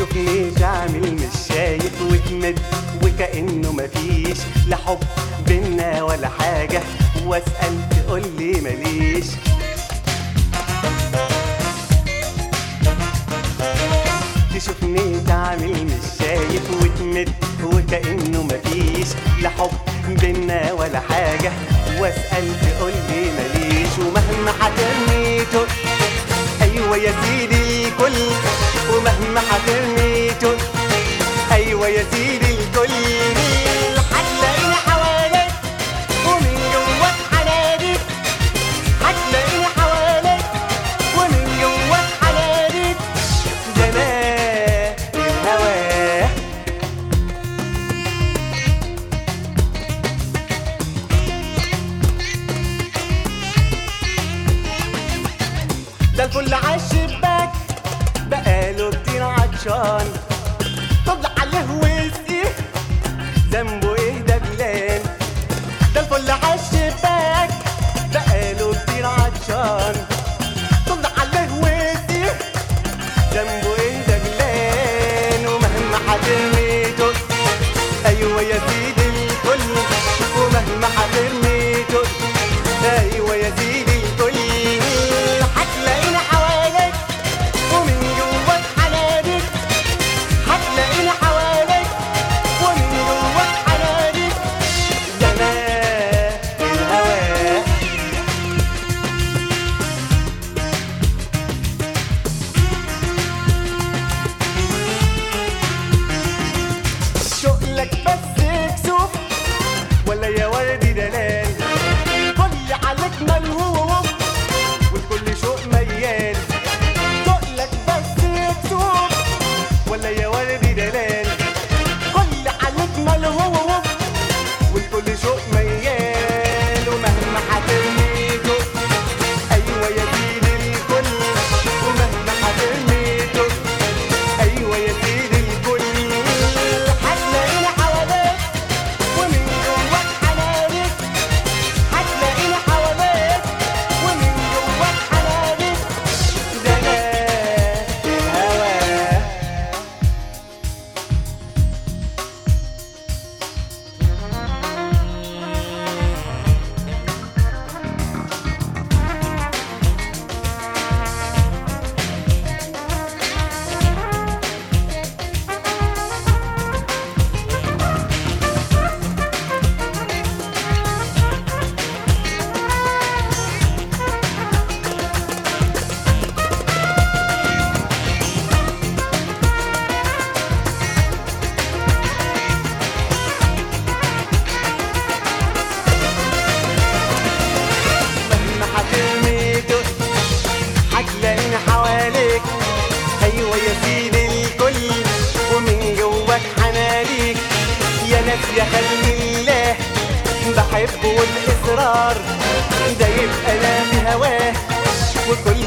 تشوفني تعمل مش شايف وتمد وكأنه مفيش لا حب بينا ولا حاجة، واسأل تقولي ماليش. تشوفني تعمل مش شايف وتمد وكأنه مفيش لا حب بينا ولا حاجة، واسأل تقولي ماليش. ومهما حترميته أيوة يا سيدي الكل، ومهما حترميته أيوة يا سيدي الكل، هتلاقيني حواليك ومن جواك حناديك، هتلاقيني حواليك ومن جواك حناديك. ده أنا الهوا ده الفل عالشباك بقاله كتير عطشان، طلع عليه واسقيه ذنبه ايه ده بلان. ده الفل عالشباك بقاله كتير عطشان، طلع عليه واسقيه ذنبه ايه ده بلان. ومهما حترميته ايوه يا سيدي الكل، ومهما حترميته ايوه يا سيدي الكل، هتلاقيني حواليك ومن جواك حناديك، هتلاقيني حواليك ومن جواك حناديك. ده انا الهوا شغلك بس كسوف ولا يا وردي دلال، كل عليك ملهوف والكل شوق ميال. شغلك بس كسوف ولا يا وردي دلال، كل عليك ملهوف والكل شوق ميال. ومهما حترميته ايوه يا سيدي الكل، ومهما حترميته ايوه يا سيدي الكل، هتلاقيني حواليك ومن جواك حناديك، هتلاقيني حواليك ومن جواك حناديك. ده انا الهوا مهما حترميته هتلاقيني حواليك ايوه يا سيدي الكل، ومن جواك حناديك. يا ناس يا خلق الله بحبه والاصرار ده يبقى لا في هواه، وكل